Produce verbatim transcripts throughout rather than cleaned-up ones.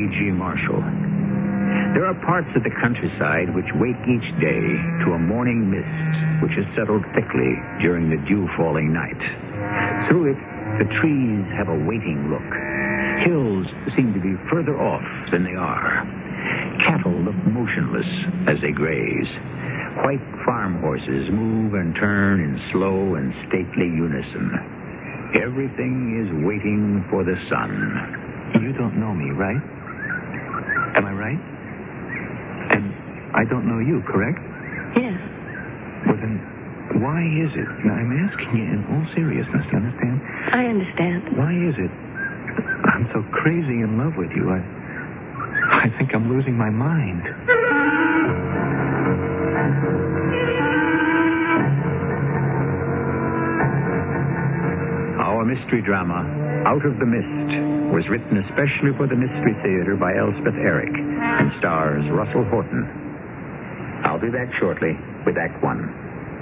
G. Marshall. There are parts of the countryside which wake each day to a morning mist which has settled thickly during the dew-falling night. Through it, the trees have a waiting look. Hills seem to be further off than they are. Cattle look motionless as they graze. White farm horses move and turn in slow and stately unison. Everything is waiting for the sun. You don't know me, right? Am I right? And I don't know you, correct? Yes. Well, then, why is it? Now, I'm asking you in all seriousness, you understand? I understand. Why is it I'm so crazy in love with you? I, I think I'm losing my mind. Our mystery drama, Out of the Mist, was written especially for the Mystery Theater by Elspeth Eric and stars Russell Horton. I'll be back shortly with Act One.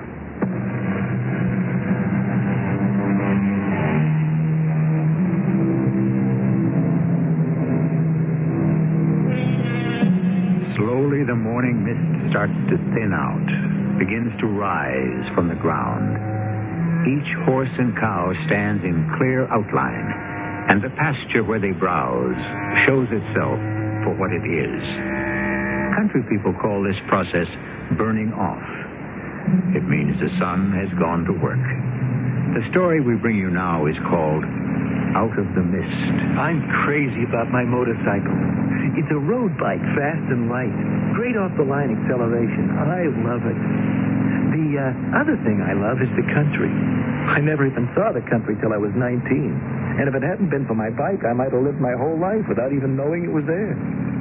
Slowly the morning mist starts to thin out, begins to rise from the ground. Each horse and cow stands in clear outline, and the pasture where they browse shows itself for what it is. Country people call this process burning off. It means the sun has gone to work. The story we bring you now is called Out of the Mist. I'm crazy about my motorcycle. It's a road bike, fast and light. Great off-the-line acceleration. I love it. The uh, other thing I love is the country. I never even saw the country till I was nineteen. And if it hadn't been for my bike, I might have lived my whole life without even knowing it was there.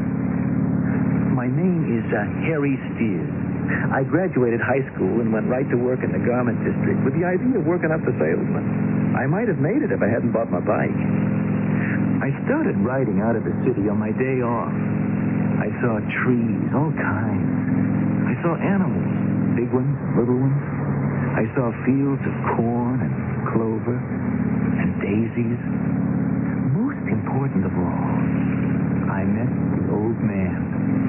My name is uh, Harry Steers. I graduated high school and went right to work in the garment district with the idea of working up the salesman. I might have made it if I hadn't bought my bike. I started riding out of the city on my day off. I saw trees, all kinds. I saw animals, big ones, little ones. I saw fields of corn and clover and daisies. Most important of all, I met the old man.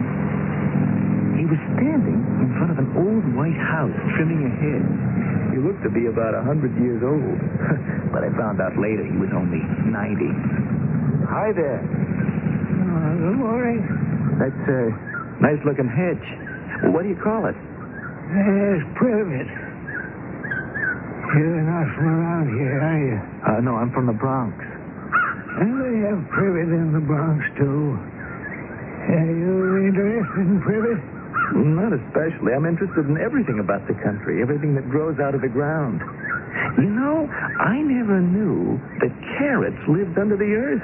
He was standing in front of an old white house trimming a hedge. He looked to be about a hundred years old. But I found out later he was only ninety. Hi there. Uh, good morning. That's a nice-looking hedge. Well, what do you call it? There's privet. You're not from around here, are you? Uh, no, I'm from the Bronx. And they have privet in the Bronx, too. Are you interested in privet? Not especially. I'm interested in everything about the country, everything that grows out of the ground. You know, I never knew that carrots lived under the earth.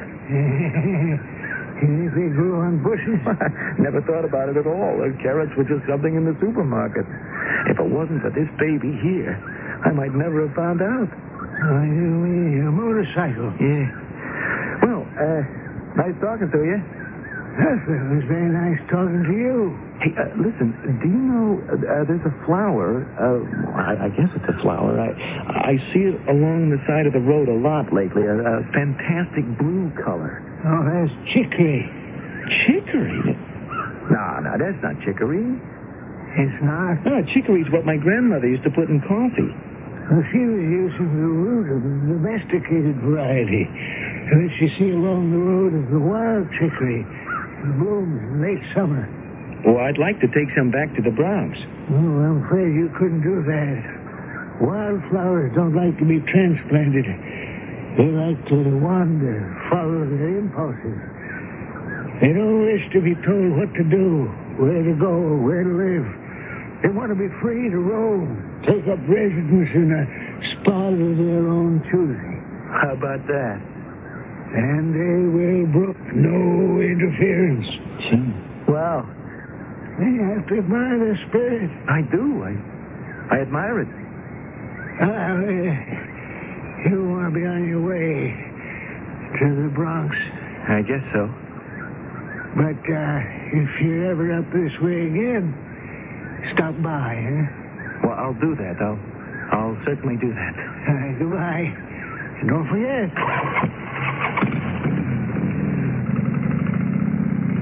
You think they grew on bushes? Never thought about it at all. The carrots were just something in the supermarket. If it wasn't for this baby here, I might never have found out. Oh, you mean your motorcycle? Yeah. Well, uh, nice talking to you. Yes, it was very nice talking to you. Hey, uh, listen, do you know uh, there's a flower, uh, I, I guess it's a flower. I I see it along the side of the road a lot lately, a, a fantastic blue color. Oh, that's chicory. Chicory? No, no, that's not chicory. It's not? No, chicory's what my grandmother used to put in coffee. Well, she was using the root of the domesticated variety, which you see along the road is the wild chicory. It blooms in late summer. Well, I'd like to take some back to the Bronx. Oh, I'm afraid you couldn't do that. Wildflowers don't like to be transplanted. They like to wander, follow their impulses. They don't wish to be told what to do, where to go, where to live. They want to be free to roam, take up residence in a spot of their own choosing. How about that? And they will brook no interference. Gee. Well, they have to admire their spirit. I do. I, I admire it. Uh, you want to be on your way to the Bronx. I guess so. But uh, if you're ever up this way again, stop by, huh? Well, I'll do that. I'll, I'll certainly do that. Uh, goodbye. And don't forget.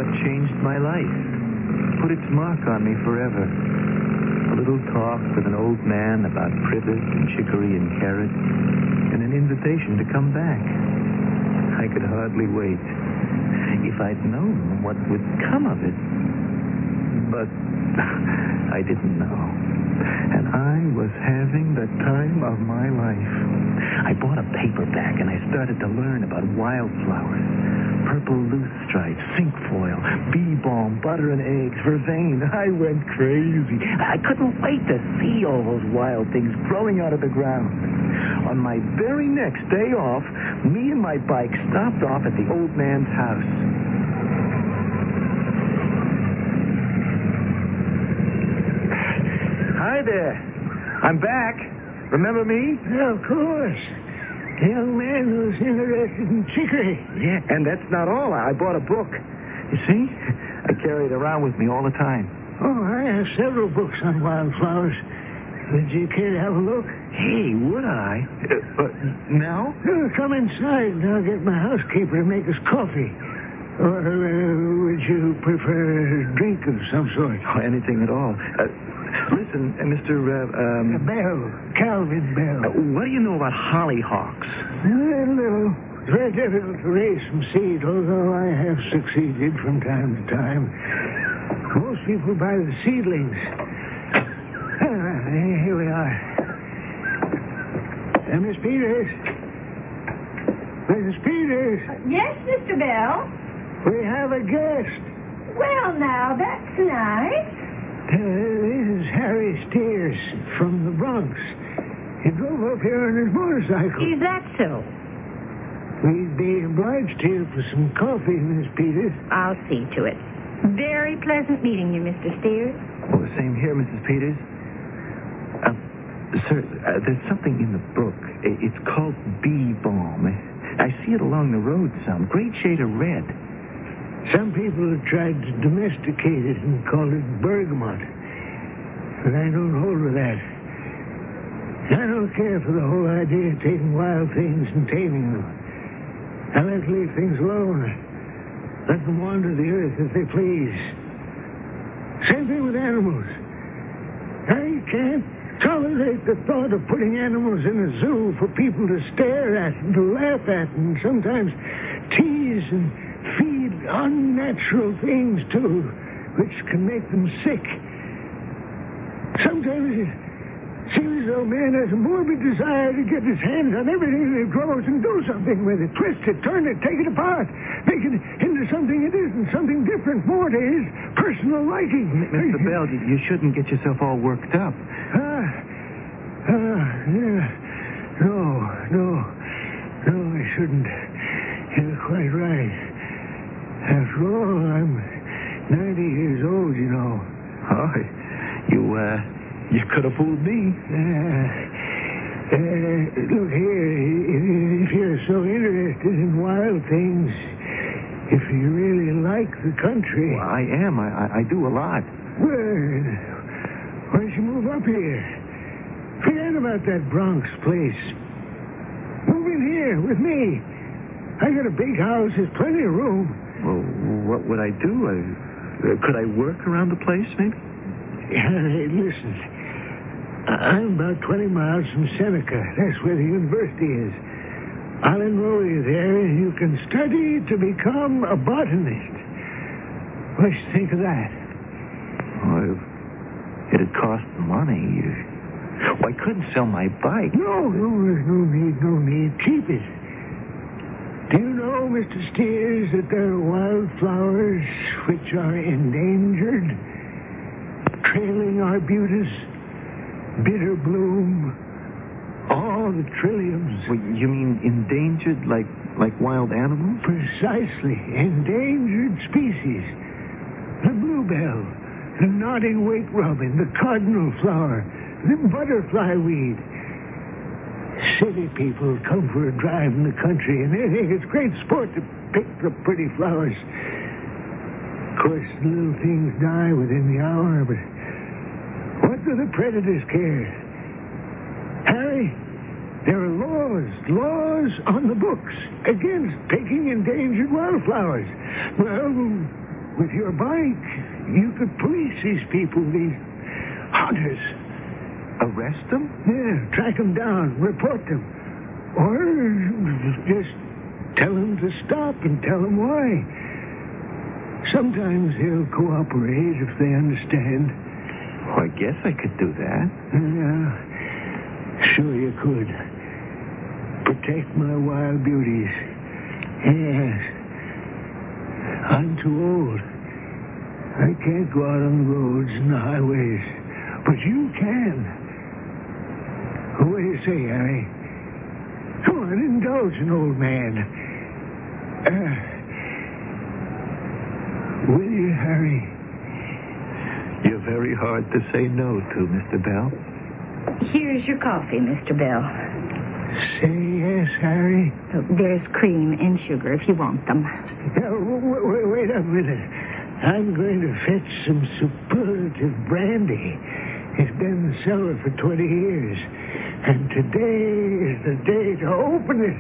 what changed my life, put its mark on me forever. A little talk with an old man about privet and chicory and carrot, and an invitation to come back. I could hardly wait. If I'd known what would come of it. But I didn't know. And I was having the time of my life. I bought a paperback and I started to learn about wildflowers. Purple loosestrife, cinquefoil, bee balm, butter and eggs, vervain. I went crazy. I couldn't wait to see all those wild things growing out of the ground. On my very next day off, me and my bike stopped off at the old man's house. Hi there. I'm back. Remember me? Yeah, of course. The young man who's interested in chicory. Yeah, and that's not all. I bought a book. You see? I carry it around with me all the time. Oh, I have several books on wildflowers. Would you care to have a look? Hey, would I? Uh, uh, now? Uh, come inside and I'll get my housekeeper to make us coffee. Or uh, would you prefer a drink of some sort? Oh, anything at all. Uh, listen, uh, Mister Uh, um, Bell, Calvin Bell. Uh, what do you know about hollyhocks? A little. It's very difficult to raise from seed, although I have succeeded from time to time. Most people buy the seedlings. Ah, here we are. Uh, Miss Peters? Missus Peters? Yes, Mister Bell? We have a guest. Well, now, that's nice. Uh, this is Harry Steers from the Bronx. He drove up here on his motorcycle. Is that so? We'd be obliged to you for some coffee, Miss Peters. I'll see to it. Very pleasant meeting you, Mister Steers. Oh, same here, Missus Peters. Uh, sir, uh, there's something in the book. It's called bee balm. I see it along the road some. Great shade of red. Some people have tried to domesticate it and call it bergamot. But I don't hold with that. I don't care for the whole idea of taking wild things and taming them. I like to leave things alone. Let them wander the earth as they please. Same thing with animals. I can't tolerate the thought of putting animals in a zoo for people to stare at and to laugh at and sometimes tease and feed unnatural things, too, which can make them sick. Sometimes it seems as though man has a morbid desire to get his hands on everything that grows and do something with it. Twist it, turn it, take it apart, make it into something it isn't, something different, more to his personal liking. Mister Bell, you shouldn't get yourself all worked up. Ah, uh, uh, yeah. No, no, no, I shouldn't. You're quite right. After all, I'm ninety years old, you know. Oh, you, uh, you could have fooled me. Uh, uh, look here, if you're so interested in wild things, if you really like the country... Well, I am. I, I, I do a lot. Well, why don't you move up here? Forget about that Bronx place. Move in here with me. I got a big house. There's plenty of room. Well, what would I do? I, uh, could I work around the place, maybe? Hey, listen. I'm about twenty miles from Seneca. That's where the university is. I'll enroll you there, and you can study to become a botanist. What do you think of that? Oh, it'd cost money. Well, I couldn't sell my bike. No, no, there's no need, no need. Keep it. Do you know, Mister Steers, that there are wildflowers which are endangered? Trailing arbutus, bitter bloom, all the trilliums. Well, you mean endangered, like like wild animals? Precisely. Endangered species. The bluebell, the nodding wake robin, the cardinal flower, the butterfly weed. City people come for a drive in the country, and they think it's great sport to pick the pretty flowers. Of course, little things die within the hour, but what do the predators care? Harry, there are laws, laws on the books against picking endangered wildflowers. Well, with your bike, you could police these people, these hunters. Arrest them? Yeah, track them down, report them. Or just tell them to stop and tell them why. Sometimes they'll cooperate if they understand. Oh, I guess I could do that. Yeah, sure you could. Protect my wild beauties. Yes. I'm too old. I can't go out on the roads and the highways. But you can. What do you say, Harry? Come on, indulge an old man. Uh, will you, Harry? You're very hard to say no to, Mister Bell. Here's your coffee, Mister Bell. Say yes, Harry. Oh, there's cream and sugar if you want them. Now, wait, wait, wait a minute. I'm going to fetch some superlative brandy. It's been in the cellar for twenty years. And today is the day to open it.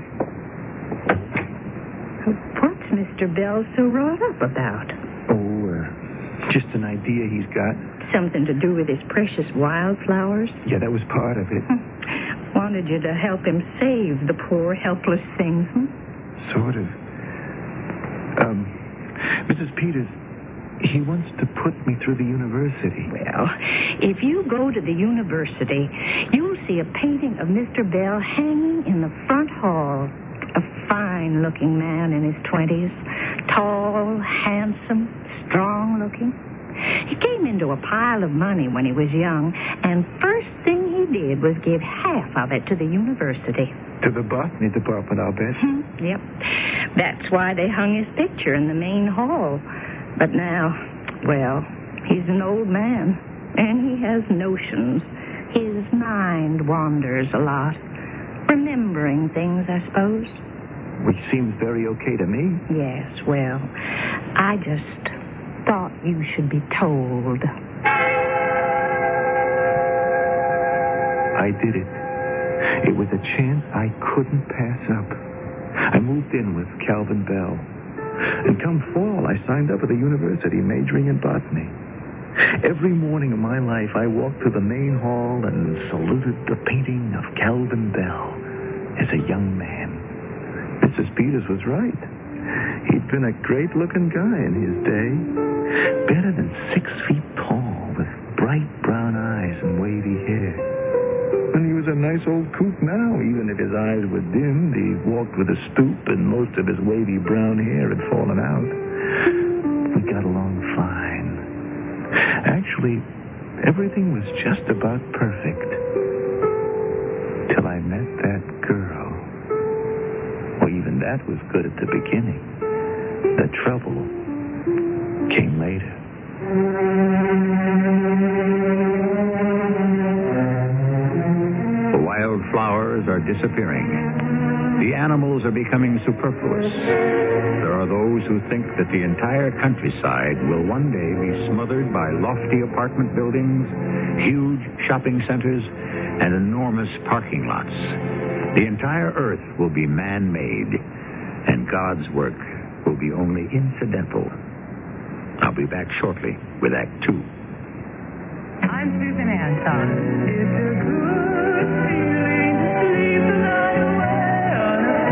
What's Mister Bell so wrought up about? Oh, uh, just an idea he's got. Something to do with his precious wildflowers? Yeah, that was part of it. Wanted you to help him save the poor, helpless things, hmm? Sort of. Um, Missus Peters, he wants to put me through the university. Well, if you go to the university, you'll see a painting of Mister Bell hanging in the front hall. A fine-looking man in his twenties. Tall, handsome, strong-looking. He came into a pile of money when he was young, and first thing he did was give half of it to the university. To the botany department, I'll bet. Hmm, yep. That's why they hung his picture in the main hall. But now, well, he's an old man, and he has notions. His mind wanders a lot. Remembering things, I suppose. Which seems very okay to me. Yes, well, I just thought you should be told. I did it. It was a chance I couldn't pass up. I moved in with Calvin Bell. And come fall, I signed up at the university, majoring in botany. Every morning of my life, I walked to the main hall and saluted the painting of Calvin Bell as a young man. Missus Peters was right. He'd been a great-looking guy in his day. Better than six feet tall, with bright brown eyes and wavy hair. And he was a nice old coot now, even if his eyes were dimmed. He walked with a stoop, and most of his wavy brown hair had fallen out. We got along fine. Actually, everything was just about perfect. Till I met that girl. Well, even that was good at the beginning. The trouble came later. The wildflowers are disappearing. The animals are becoming superfluous. There are those who think that the entire countryside will one day be smothered by lofty apartment buildings, huge shopping centers, and enormous parking lots. The entire earth will be man-made, and God's work will be only incidental. I'll be back shortly with Act Two. I'm Susan Anton. It's a good feeling to sleep the night away on a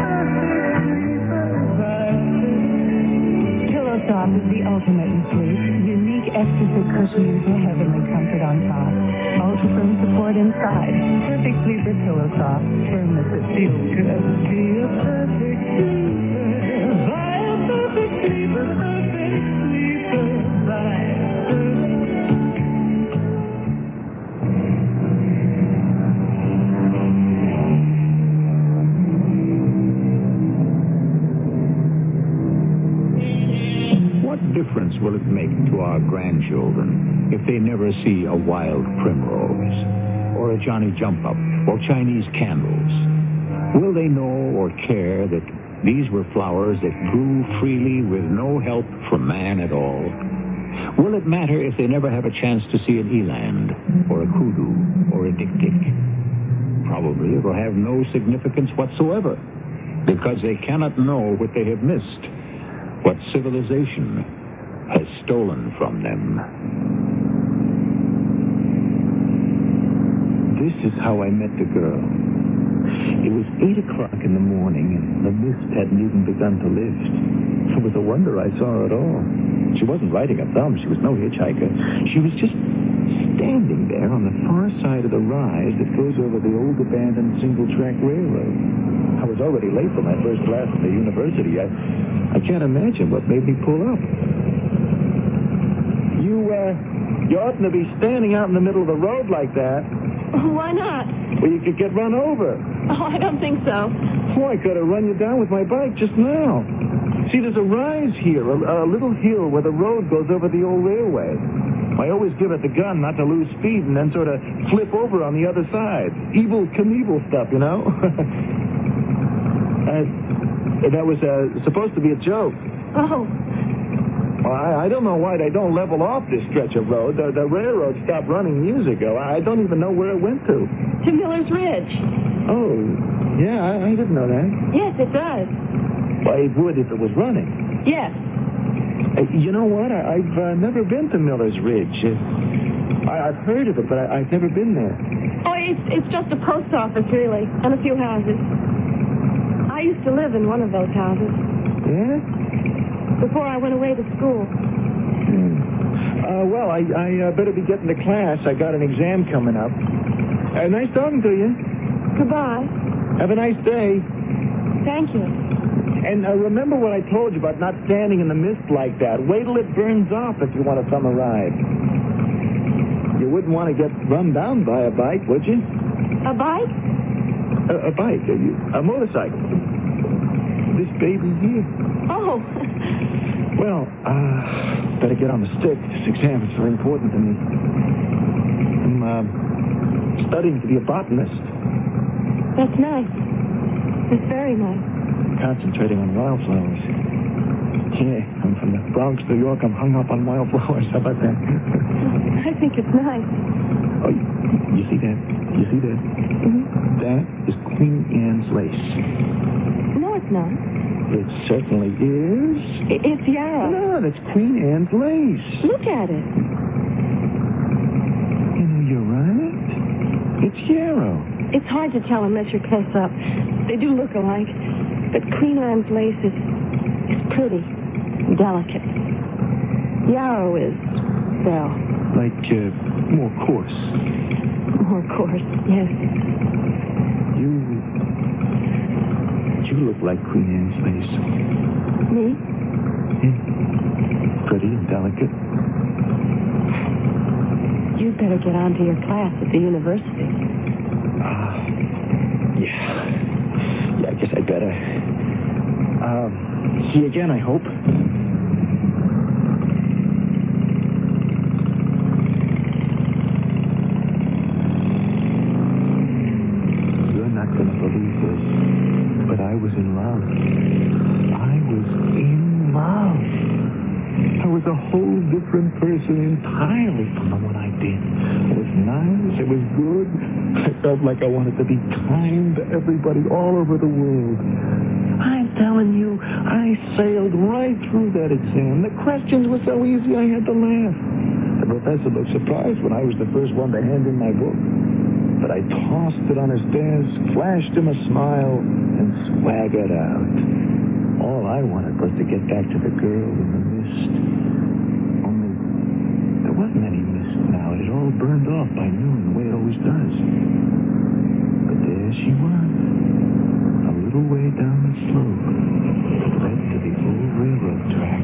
Pillow Soft is the ultimate in sleep. Unique exquisite cushions with heavenly comfort on top. Ultra firm support inside. Perfect sleeper Pillow Soft. Firmness that feels good. Be a perfect sleeper. Buy a perfect sleeper. Perfect sleeper. Buy a perfect. What difference will it make to our grandchildren if they never see a wild primrose, or a Johnny Jump Up, or Chinese candles? Will they know or care that these were flowers that grew freely with no help from man at all? Will it matter if they never have a chance to see an eland, or a kudu, or a dik-dik? Probably it will have no significance whatsoever, because they cannot know what they have missed, what civilization has stolen from them. This is how I met the girl. It was eight o'clock in the morning, and the mist hadn't even begun to lift. It was a wonder I saw her at all. She wasn't riding a thumb. She was no hitchhiker. She was just standing there on the far side of the rise that goes over the old abandoned single-track railroad. I was already late for my first class at the university. I, I can't imagine what made me pull up. You, uh, you oughtn't to be standing out in the middle of the road like that. Why not? Well, you could get run over. Oh, I don't think so. Oh, I could have run you down with my bike just now. See, there's a rise here, a, a little hill where the road goes over the old railway. I always give it the gun not to lose speed and then sort of flip over on the other side. Evil Knievel stuff, you know? uh, that was uh, supposed to be a joke. Oh. Well, I, I don't know why they don't level off this stretch of road. The, the railroad stopped running years ago. I don't even know where it went to. To Miller's Ridge. Oh, yeah, I, I didn't know that. Yes, it does. Well, it would if it was running. Yes. Uh, you know what? I, I've uh, never been to Miller's Ridge. Uh, I, I've heard of it, but I, I've never been there. Oh, it's, it's just a post office, really, and a few houses. I used to live in one of those houses. Yeah? Before I went away to school. Hmm. Uh, well, I, I uh, better be getting to class. I got an exam coming up. Uh, nice talking to you. Goodbye. Have a nice day. Thank you. And uh, remember what I told you about not standing in the mist like that. Wait till it burns off if you want a summer ride. You wouldn't want to get run down by a bike, would you? A bike? A, a bike, a, a motorcycle. This baby here. Oh. Well, uh, better get on the stick. This exam is very important to me. I'm uh, studying to be a botanist. That's nice. It's very nice. Concentrating on wildflowers. Yeah, I'm from the Bronx, New York. I'm hung up on wildflowers. How about that? I think it's nice. Oh, you, you see that? You see that? Mm-hmm. That is Queen Anne's lace. No, it's not. It certainly is. I- It's yarrow. No, that's Queen Anne's lace. Look at it. You know, you're right. It's yarrow. It's hard to tell unless you're close up. They do look alike. But Queen Anne's lace is, is pretty, delicate. Yarrow is, well... Like, uh, more coarse. More coarse, yes. You... You look like Queen Anne's lace. Me? Yeah. Pretty and delicate. You'd better get on to your class at the university. Uh, yeah. Yeah, I guess I better. Um, see you again, I hope. You're not going to believe this, but I was in love. I was in love. I was a whole different person entirely from the one I'd been. It was nice. It was good. I felt like I wanted to be kind to everybody all over the world. I'm telling you, I sailed right through that exam. The questions were so easy I had to laugh. The professor looked surprised when I was the first one to hand in my book. But I tossed it on his desk, flashed him a smile, and swaggered out. All I wanted was to get back to the girl in the mist. Only there wasn't any mist now. It had all burned off by noon, the way it always does. But there she was, a little way down the slope that led to the old railroad track.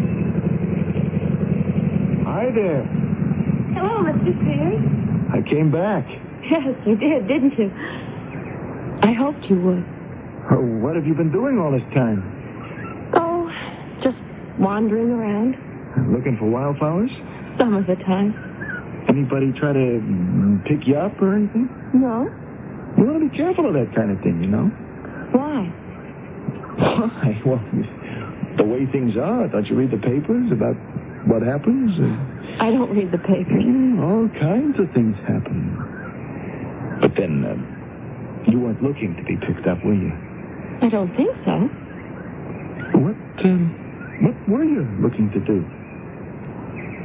Hi there. Hello, Mister Sears. I came back. Yes, you did, didn't you? I hoped you would. Oh, what have you been doing all this time? Oh, just wandering around. Looking for wildflowers? Some of the time. Anybody try to mm, pick you up or anything? No? You want to be careful of that kind of thing, you know? Why? Why? Well, the way things are. Don't you read the papers about what happens? I don't read the papers. Mm, all kinds of things happen. But then, uh, you weren't looking to be picked up, were you? I don't think so. What, um, what were you looking to do?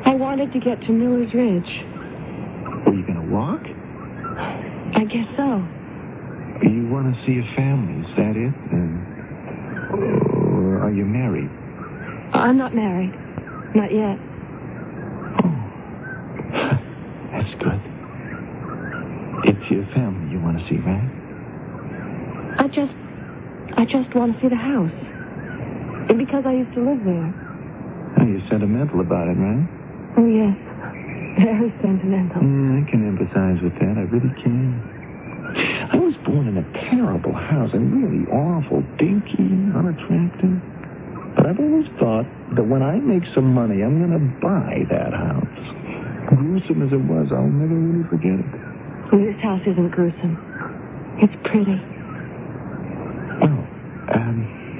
I wanted to get to Miller's Ridge. Were you going to walk? I guess so. You want to see a family, is that it? And, or are you married? I'm not married. Not yet. Oh. That's good. It's your family you want to see, right? I just... I just want to see the house. And because I used to live there. Oh, you're sentimental about it, right? Oh, yes. Very sentimental. Mm, I can empathize with that. I really can. I was born in a terrible house and really awful, dinky, unattractive. But I've always thought that when I make some money, I'm going to buy that house. Gruesome as it was, I'll never really forget it. This house isn't gruesome. It's pretty. Well, um...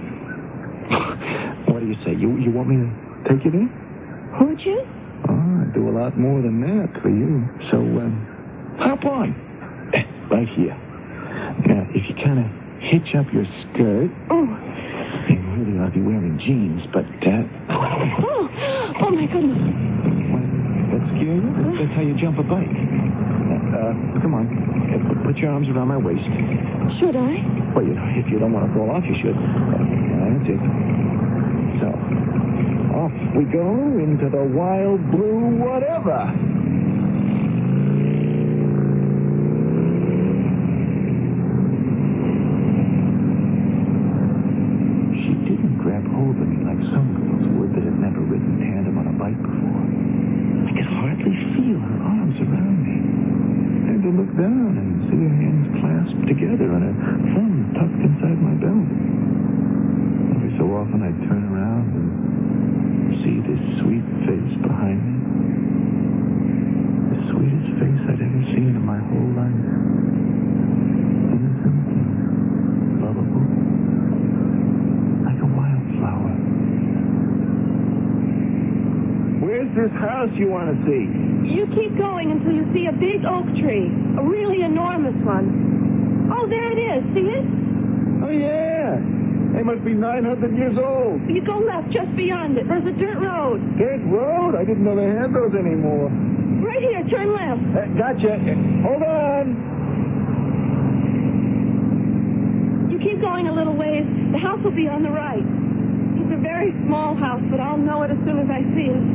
what do you say? You you want me to take you there? Would you? Oh, I'd do a lot more than that for you. So, um, hop on. Right here. Now, if you kind of hitch up your skirt... Oh. You really ought to be wearing jeans, but, uh... Oh, oh my goodness. What, that scare you? That's, that's how you jump a bike. Uh, come on. Uh, put your arms around my waist. Should I? Well, you know, if you don't want to fall off, you should. Uh, that's it. So, off we go into the wild blue whatever. She didn't grab hold of me like some girls would that had never ridden tandem on a bike before. I could hardly feel her arms around me. I had to look down and see her hands clasped together and her thumb tucked inside my belt. Every so often I'd turn around and see this sweet face behind me. The sweetest face I'd ever seen in my whole life. Innocent and lovable. Like a wildflower. Where's this house you want to see? You keep going until you see a big oak tree. A really enormous one. Oh, there it is. See it? Oh, yeah. They must be nine hundred years old. You go left just beyond it. There's a dirt road. Dirt road? I didn't know they had those anymore. Right here. Turn left. Uh, gotcha. Uh, hold on. You keep going a little ways. The house will be on the right. It's a very small house, but I'll know it as soon as I see it.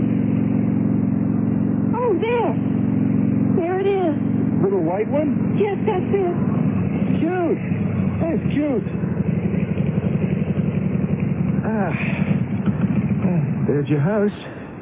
Oh, there. There it is. Little white one? Yes, that's it. Cute. That's cute. Ah. ah. There's your house.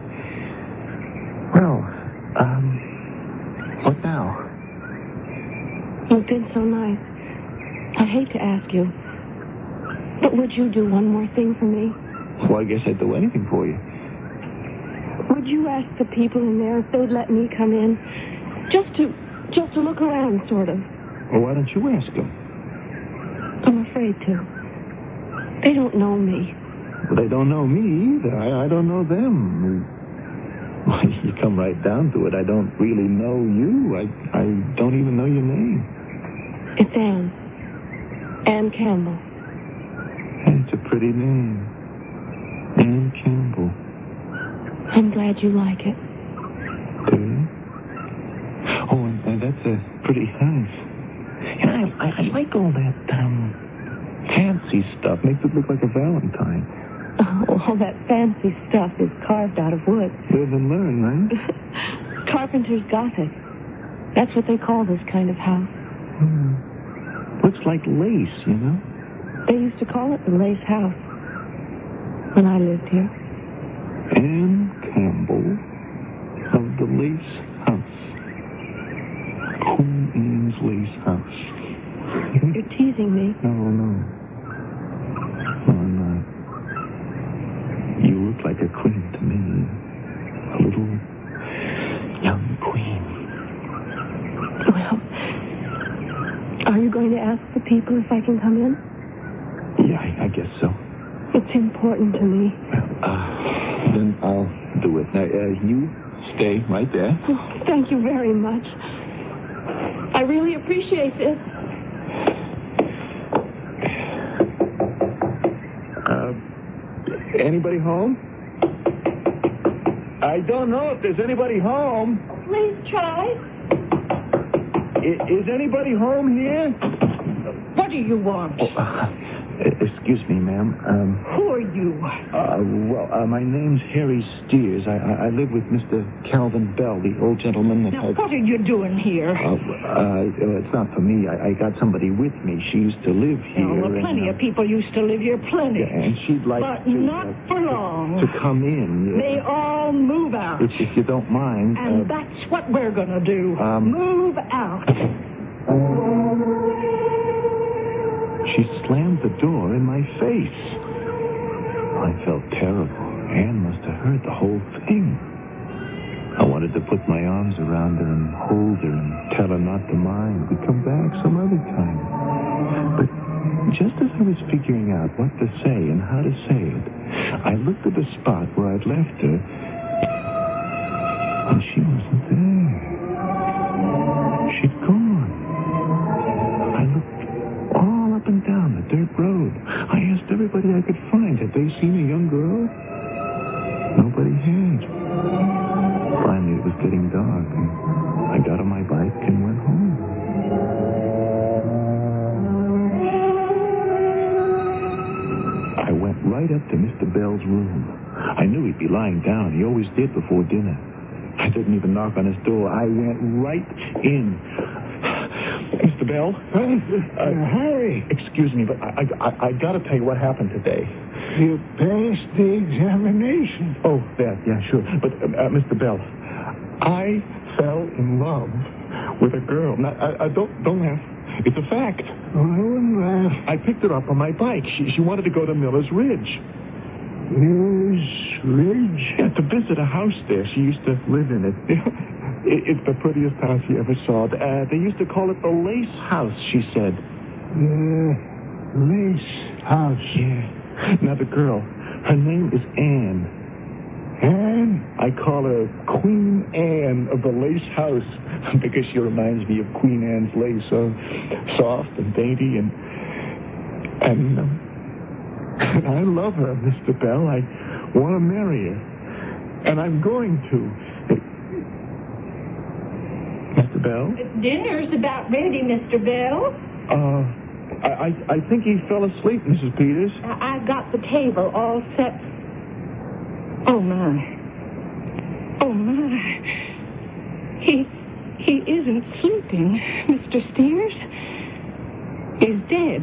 Well, um, what now? You've been so nice. I hate to ask you, but would you do one more thing for me? Well, I guess I'd do anything for you. Would you ask the people in there if they'd let me come in? Just to, just to look around, sort of. Well, why don't you ask them? I'm afraid to. They don't know me. Well, they don't know me either. I, I don't know them. Well, you come right down to it. I don't really know you. I, I don't even know your name. It's Anne. Anne Campbell. It's a pretty name. Anne Campbell. I'm glad you like it. Do you? Oh, and, and that's a pretty house. And I, I, I like all that, um, fancy stuff. Makes it look like a valentine. Oh, all that fancy stuff is carved out of wood. Live and learn, right? Carpenter's Gothic. That's what they call this kind of house. Hmm. Looks like lace, you know? They used to call it the Lace House when I lived here. Anne Campbell of the Lace House. Queen Anne's Lace House. You're teasing me. No, no. No, I'm not. You look like a queen to me. A little young queen. Well, are you going to ask the people if I can come in? Yeah, I, I guess so. It's important to me. Uh, then I'll do it. Now, uh, you stay right there. Oh, thank you very much. I really appreciate this. Uh, anybody home? I don't know if there's anybody home. Please try. I- is anybody home here? What do you want? Oh, uh, excuse me, ma'am. Um, Who are you? uh, well, uh, my name's Harry Steers. I, I, I live with Mister Calvin Bell, the old gentleman that Now, had... what are you doing here? Uh, uh, it's not for me. I, I got somebody with me. She used to live here. Oh, well, and, plenty uh, of people used to live here, plenty. yeah, and she'd like But to... not uh, for long. To come in. Yeah. They all move out. If, if you don't mind. And uh, that's what we're going to do. Um, Move out. She slammed the door in my face. I felt terrible. Anne must have heard the whole thing. I wanted to put my arms around her and hold her and tell her not to mind. We'd come back some other time. But just as I was figuring out what to say and how to say it, I looked at the spot where I'd left her, and she wasn't there. She'd gone. I looked all up and down the dirt road. I asked everybody I could find, had they seen a young girl? Nobody had. Finally, it was getting dark, and I got on my bike and went home. I went right up to Mister Bell's room. I knew he'd be lying down. He always did before dinner. I didn't even knock on his door. I went right in. Mister Bell? Uh, uh, Harry, Excuse me, but I, I, I got to tell you what happened today. you passed the examination. Oh, that, yeah, sure. But, uh, uh, Mister Bell, I fell in love with a girl. Now, I, I don't, don't laugh. It's a fact. Oh, I wouldn't laugh. I picked her up on my bike. She, she wanted to go to Miller's Ridge. Miller's Ridge? Yeah, to visit a house there. She used to live in it. it it's the prettiest house you ever saw. Uh, they used to call it the Lace House, she said. The Lace House. Yeah. Now, the girl, her name is Anne. Anne? I call her Queen Anne of the Lace House because she reminds me of Queen Anne's lace, so soft and dainty, and and, um, and I love her, Mister Bell. I want to marry her, and I'm going to. Mister Bell? Dinner's about ready, Mister Bell. Uh, I, I I think he fell asleep, Missus Peters. I- I've got the table all set. Oh, my. Oh, my. He, he isn't sleeping, Mister Steers. He's dead.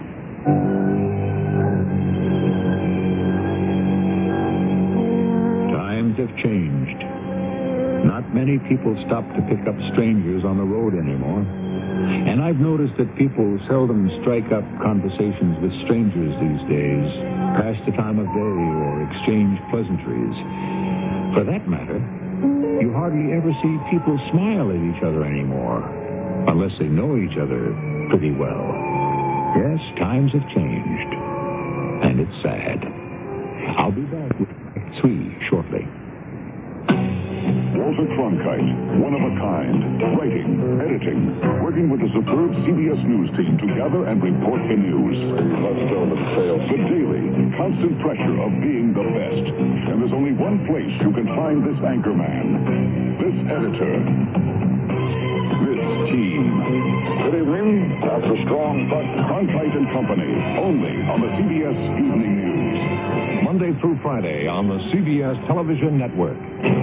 Times have changed. Not many people stop to pick up strangers on the road anymore. And I've noticed that people seldom strike up conversations with strangers these days, pass the time of day, or exchange pleasantries. For that matter, you hardly ever see people smile at each other anymore, unless they know each other pretty well. Yes, times have changed, and it's sad. I'll be back with Act Three shortly. Walter Cronkite, one of a kind, writing, editing, working with the superb C B S News team to gather and report the news. Let's tell the tale. The daily, constant pressure of being the best. And there's only one place you can find this anchor man, this editor, this team. Good evening. After Strong Buck, Cronkite and Company, only on the C B S Evening News. Monday through Friday on the C B S Television Network.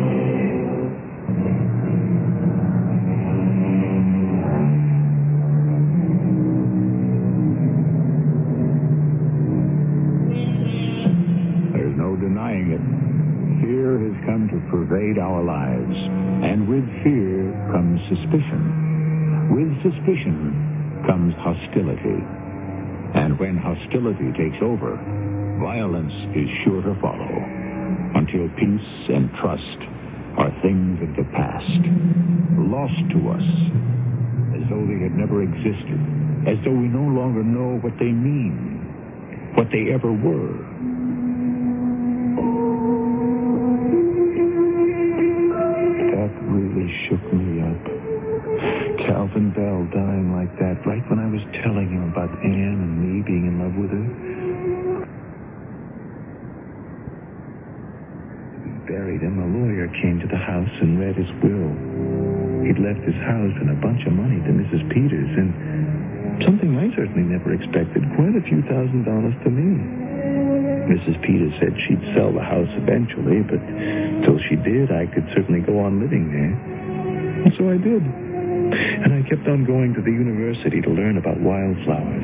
Denying it. Fear has come to pervade our lives. And with fear comes suspicion. With suspicion comes hostility. And when hostility takes over, violence is sure to follow. Until peace and trust are things of the past, lost to us, as though they had never existed, as though we no longer know what they mean, what they ever were. Shook me up. Calvin Bell dying like that right when I was telling him about Anne and me being in love with her. To be buried buried him, a lawyer came to the house and read his will. He'd left his house and a bunch of money to Missus Peters, and something I certainly never expected, quite a few thousand dollars to me. Missus Peters said she'd sell the house eventually, but till she did, I could certainly go on living there. And so I did. And I kept on going to the university to learn about wildflowers.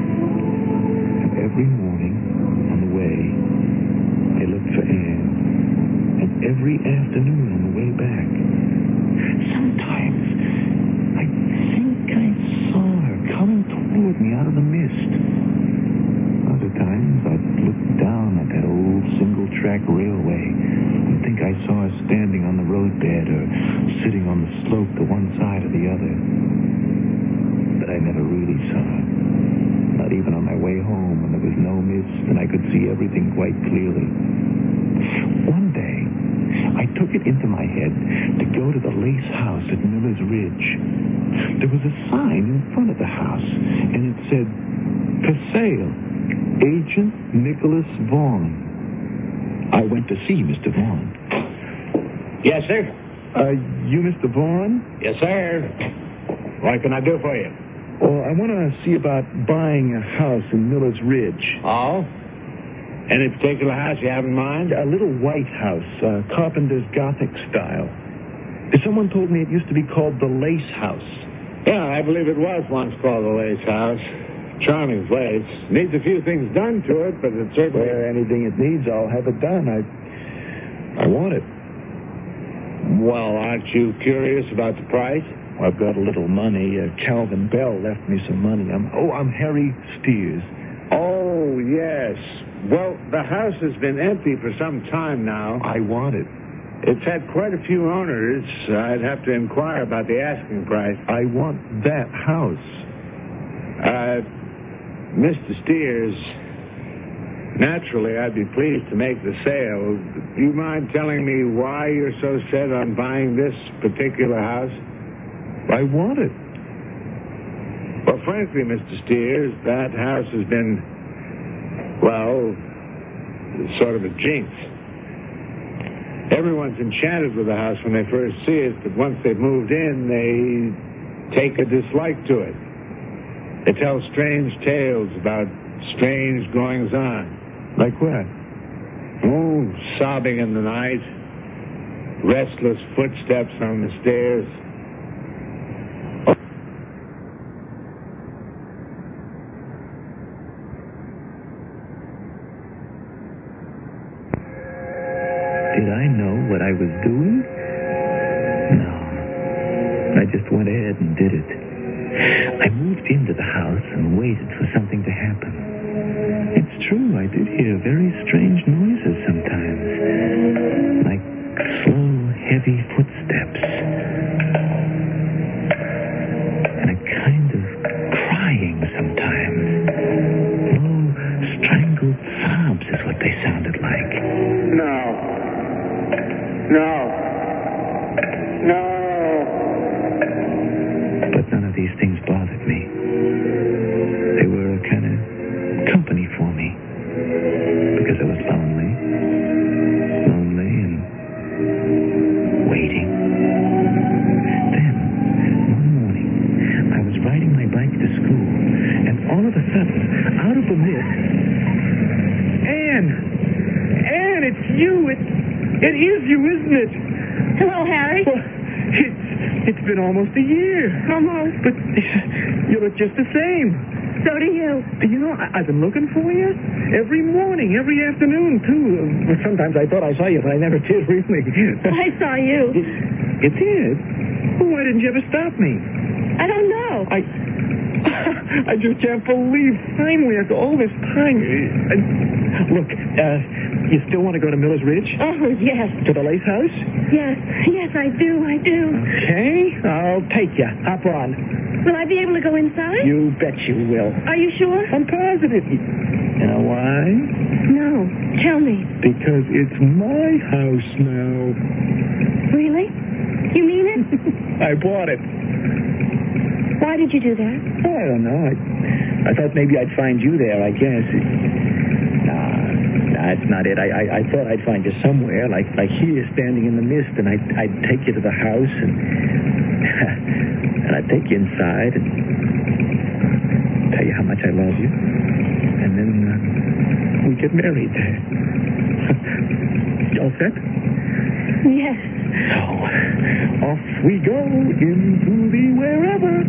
And every morning on the way, I looked for Anne. And every afternoon on the way back, sometimes I think I saw her coming toward me out of the mist. Other times I'd look down at that old single-track railway and think I saw her standing on the roadbed or sitting on the slope to one side or the other. But I never really saw her. Not even on my way home when there was no mist and I could see everything quite clearly. One day, I took it into my head to go to the Lace House at Miller's Ridge. There was a sign in front of the house, and it said, "For sale, Agent Nicholas Vaughn." I went to see Mister Vaughn. Yes, sir? Uh, you Mister Vaughn? Yes, sir. What can I do for you? Well, I want to see about buying a house in Miller's Ridge. Oh? Any particular house you have in mind? A little white house, uh, Carpenter's Gothic style. Someone told me it used to be called the Lace House. Yeah, I believe it was once called the Lace House. Charming place. Needs a few things done to it, but it certainly... Well, anything it needs, I'll have it done. I, I want it. Well, aren't you curious about the price? Well, I've got a little money. Uh, Calvin Bell left me some money. I'm, oh, I'm Harry Steers. Oh, yes. Well, the house has been empty for some time now. I want it. It's had quite a few owners. I'd have to inquire about the asking price. I want that house. Uh, Mister Steers, naturally, I'd be pleased to make the sale. Do you mind telling me why you're so set on buying this particular house? I want it. Well, frankly, Mister Steers, that house has been, well, sort of a jinx. Everyone's enchanted with the house when they first see it, but once they've moved in, they take a dislike to it. They tell strange tales about strange goings-on. Like what? Oh, sobbing in the night, restless footsteps on the stairs. Did I know what I was doing? No. I just went ahead and did it. I moved into the house and waited for something to happen. It's true, I did hear very strange noises sometimes. Like slow, heavy footsteps. And a kind of crying sometimes. Low, strangled sobs is what they sounded like. No. No. No. But none of these things bothered me. They were a kind of company for me. Because I was lonely. Lonely and waiting. Then, one morning, I was riding my bike to school, and all of a sudden, out of the mist... Anne! Anne, it's you! It, it is you, isn't it? Hello, Harry. Well, it's, it's been almost a year. Almost. But you look just the same. So do you. You know, I, I've been looking for you every morning, every afternoon, too. Uh, sometimes I thought I saw you, but I never did, really. I saw you. You, you did? Well, why didn't you ever stop me? I don't know. I I just can't believe finally after all this time. Uh, look, uh, you still want to go to Miller's Ridge? Oh, yes. To the Lace House? Yes. Yes, I do. I do. Okay, I'll take you. Hop on. Will I be able to go inside? You bet you will. Are you sure? I'm positive. You know why? No. Tell me. Because it's my house now. Really? You mean it? I bought it. Why did you do that? Oh, I don't know. I, I thought maybe I'd find you there, I guess. Nah, That's not it. I, I, I thought I'd find you somewhere, like like here, standing in the mist, and I'd, I'd take you to the house, and and I'd take you inside and tell you how much I love you, and then uh, we'd get married there. You all set? Yes. So, off we go into the wherever.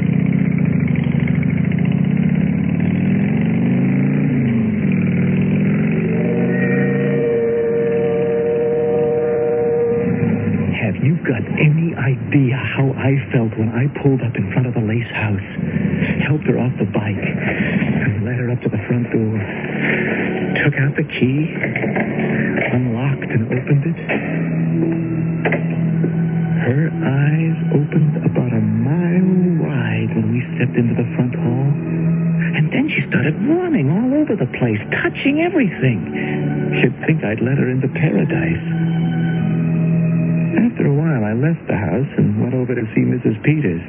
Have you got any idea how I felt when I pulled up in front of the Lace house, helped her off the bike, and led her up to the front door, took out the key, unlocked and opened it? Her eyes opened about a mile wide when we stepped into the front hall. And then she started running all over the place, touching everything. You'd think I'd let her into paradise. After a while, I left the house and went over to see Missus Peters.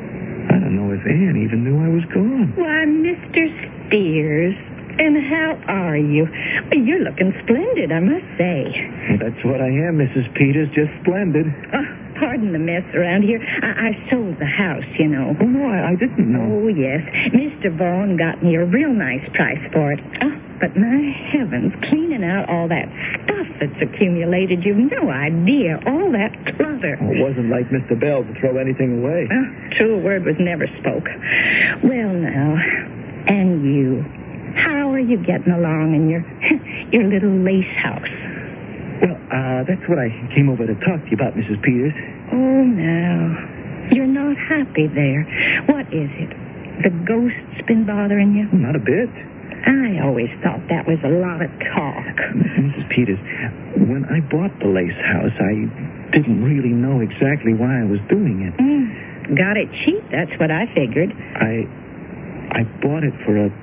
I don't know if Ann even knew I was gone. Why, Mister Steers, and how are you? Well, you're looking splendid, I must say. That's what I am, Missus Peters, just splendid. Oh, pardon the mess around here. I, I sold the house, you know. Oh, no, I, I didn't know. Oh, yes. Mister Vaughn got me a real nice price for it. Oh, but my heavens, cleaning out all that stuff that's accumulated, you've no idea. All that clutter. Oh, it wasn't like Mister Bell to throw anything away. Oh, true word was never spoke. Well, now, and you, how are you getting along in your your little lace house? Well, uh, that's what I came over to talk to you about, Missus Peters. Oh, now, you're not happy there. What is it? The ghost's been bothering you? Not a bit. I always thought that was a lot of talk. Missus Peters, when I bought the lace house, I didn't really know exactly why I was doing it. Mm, got it cheap, that's what I figured. I I bought it for a,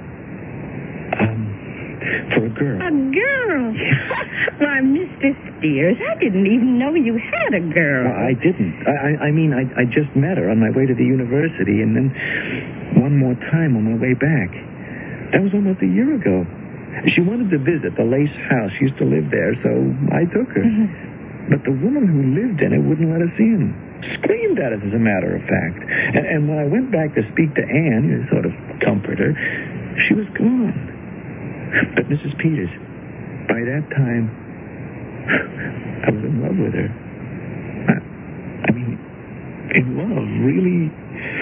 um, for a girl. A girl? Why, Mister Steers, I didn't even know you had a girl. Well, I didn't. I, I, I mean, I, I just met her on my way to the university, and then one more time on my way back. That was almost a year ago. She wanted to visit the Lace house. She used to live there, so I took her. Mm-hmm. But the woman who lived in it wouldn't let us in. Screamed at us, as a matter of fact. And, and when I went back to speak to Ann, to sort of comfort her, she was gone. But Missus Peters, by that time, I was in love with her. I, I mean, in love, really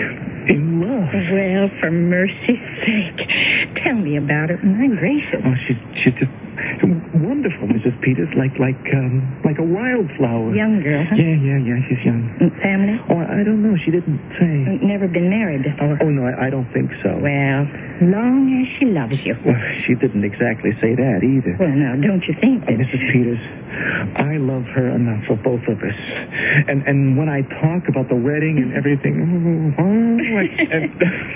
in love. Well, for mercy's sake, tell me about it. My gracious. Oh, she's she's just wonderful, Missus Peters, like like um like a wildflower. Young girl, huh? Yeah, yeah, yeah. She's young. Family? Oh, I don't know. She didn't say. Never been married before. Oh no, I, I don't think so. Well, long as she loves you. Well, she didn't exactly say that either. Well, now, don't you think that... Oh, Missus Peters, I love her enough for both of us. And and when I talk about the wedding and everything, oh, oh, I, and,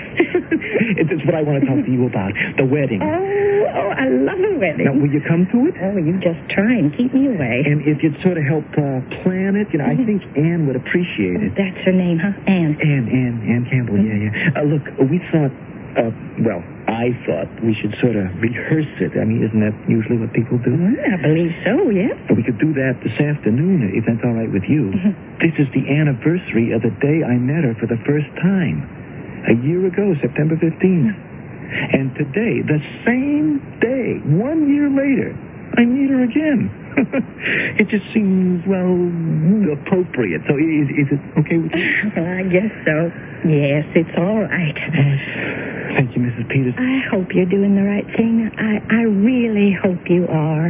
it's what I want to talk to you about, the wedding. Oh, oh, I love a wedding. Now, will you come to it? Oh, you just try and keep me away. And if you'd sort of help uh, plan it, you know, I think Ann would appreciate it. That's her name, huh? Ann. Ann, Ann, Ann Campbell, yeah, yeah. Uh, look, we thought, uh, well, I thought we should sort of rehearse it. I mean, isn't that usually what people do? Well, I believe so, yeah. We could do that this afternoon, if that's all right with you. Mm-hmm. This is the anniversary of the day I met her for the first time. A year ago, September fifteenth. Mm-hmm. And today, the same day, one year later, I meet her again. It just seems, well, appropriate. So is, is it okay with you? Well, I guess so. Yes, it's all right. Thank you, Missus Peters. I hope you're doing the right thing. I, I really hope you are.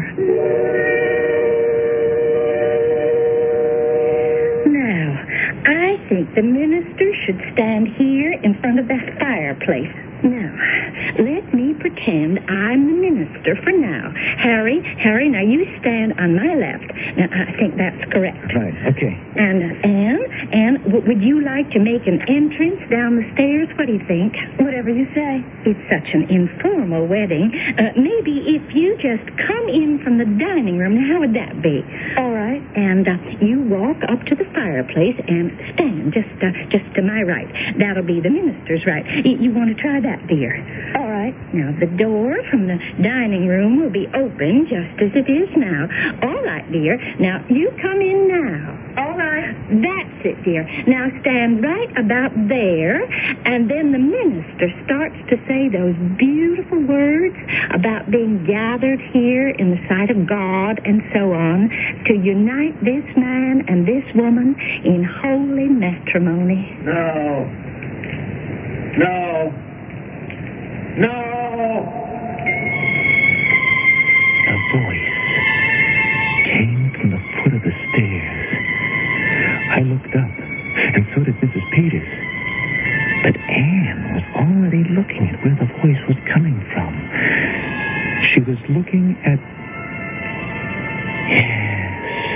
Now, I think the minister should stand here in front of that fireplace. Now, let me pretend I'm the minister for now. Harry, Harry, now you stand on my left. Now, I think that's correct. Right, okay. And uh, Anne, Anne, w- would you like to make an entrance down the stairs? What do you think? Whatever you say. It's such an informal wedding. Uh, maybe if you just come in from the dining room, now how would that be? All right. And uh, you walk up to the fireplace and stand just uh, just to my right. That'll be the minister's right. Y- you want to try that, dear? All right. right. Now, the door from the dining room will be open just as it is now. All right, dear. Now, you come in now. All right. That's it, dear. Now, stand right about there, and then the minister starts to say those beautiful words about being gathered here in the sight of God and so on to unite this man and this woman in holy matrimony. No. No. No. A voice came from the foot of the stairs. I looked up, and so did Missus Peters. But Anne was already looking at where the voice was coming from. She was looking at... Yes.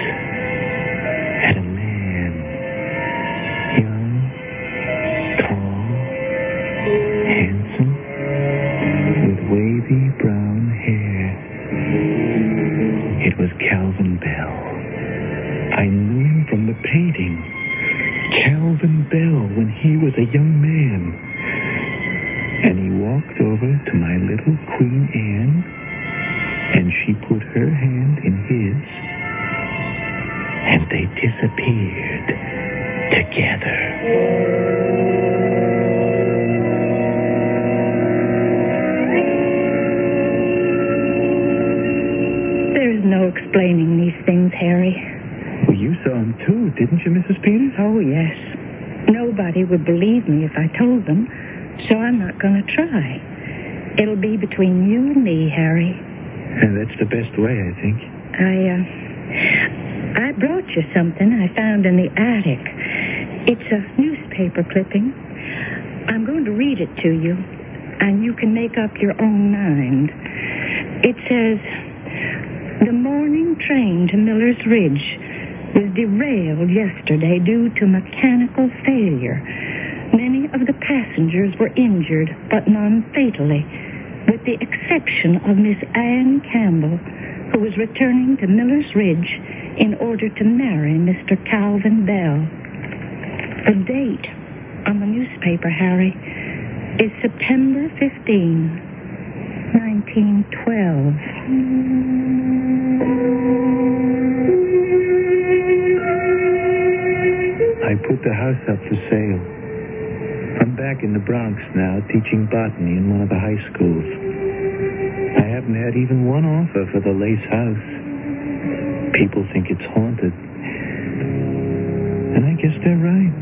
At a man. Young, tall, handsome, with wavy brown hair. It was Calvin Bell. I knew him from the painting. Calvin Bell when he was a young man. And he walked over to my little Queen Anne, and she put her hand in his, and they disappeared together. There's no explaining these things, Harry. Well, you saw him too, didn't you, Missus Peters? Oh, yes. Nobody would believe me if I told them, so I'm not going to try. It'll be between you and me, Harry. And that's the best way, I think. I, uh, I brought you something I found in the attic. It's a newspaper clipping. I'm going to read it to you, and you can make up your own mind. It says, "The morning train to Miller's Ridge was derailed yesterday due to mechanical failure. Many of the passengers were injured, but none fatally, with the exception of Miss Anne Campbell, who was returning to Miller's Ridge in order to marry Mister Calvin Bell." The date on the newspaper, Harry, is September fifteenth, nineteen twelve. I put the house up for sale. I'm back in the Bronx now, teaching botany in one of the high schools. I haven't had even one offer for the Lace House. People think it's haunted. And I guess they're right.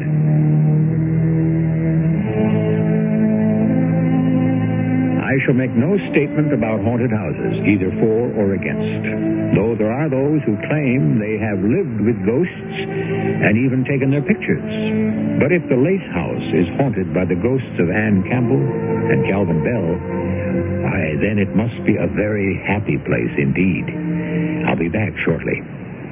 I shall make no statement about haunted houses, either for or against, though there are those who claim they have lived with ghosts and even taken their pictures. But if the Lace House is haunted by the ghosts of Anne Campbell and Calvin Bell, why, then it must be a very happy place indeed. I'll be back shortly.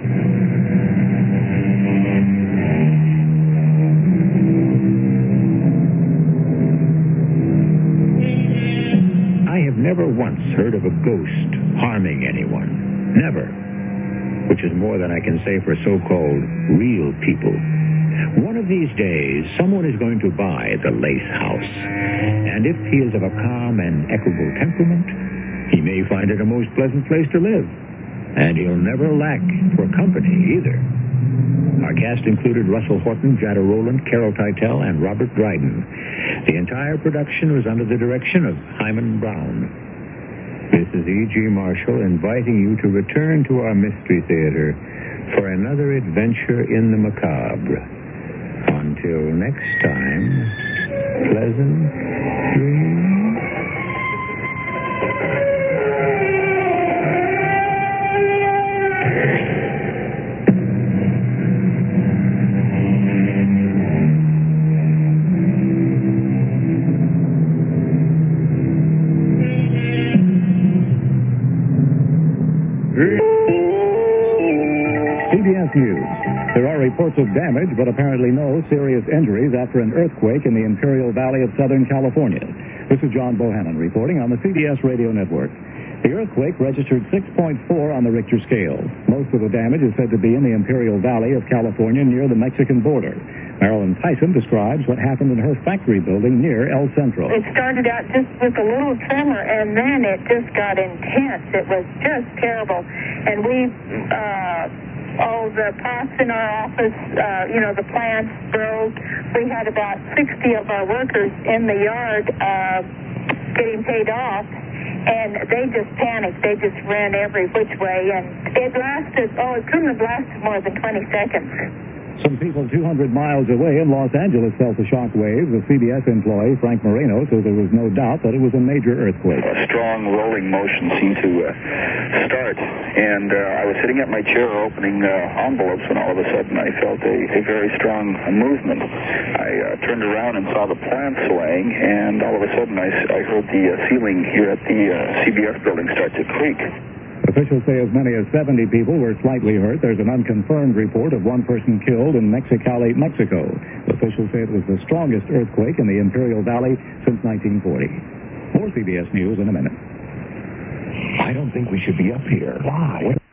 I have never once heard of a ghost harming anyone. Never. Which is more than I can say for so-called real people. One of these days, someone is going to buy the Lace House. And if he is of a calm and equable temperament, he may find it a most pleasant place to live. And he'll never lack for company either. Our cast included Russell Horton, Jada Rowland, Carol Teitel, and Robert Dryden. The entire production was under the direction of Hyman Brown. This is E G. Marshall inviting you to return to our Mystery Theater for another adventure in the macabre. Until next time, pleasant dreams. C B S News. There are reports of damage, but apparently no serious injuries after an earthquake in the Imperial Valley of Southern California. This is John Bohannon reporting on the C B S Radio Network. The earthquake registered six point four on the Richter scale. Most of the damage is said to be in the Imperial Valley of California near the Mexican border. Marilyn Tyson describes what happened in her factory building near El Centro. It started out just with a little tremor, and then it just got intense. It was just terrible. And we, uh, oh, the pots in our office, uh, you know, the plants broke. We had about sixty of our workers in the yard uh, getting paid off. And they just panicked. They just ran every which way. And it lasted, oh, it couldn't have lasted more than twenty seconds. Some people two hundred miles away in Los Angeles felt the shock waves. The C B S employee, Frank Moreno, says there was no doubt that it was a major earthquake. A strong rolling motion seemed to uh, start. And uh, I was sitting at my chair opening uh, envelopes when all of a sudden I felt a, a very strong movement. I uh, turned around and saw the plants swaying, and all of a sudden I, I heard the uh, ceiling here at the uh, C B S building start to creak. Officials say as many as seventy people were slightly hurt. There's an unconfirmed report of one person killed in Mexicali, Mexico. Officials say it was the strongest earthquake in the Imperial Valley since nineteen forty. More C B S News in a minute. I don't think we should be up here. Why?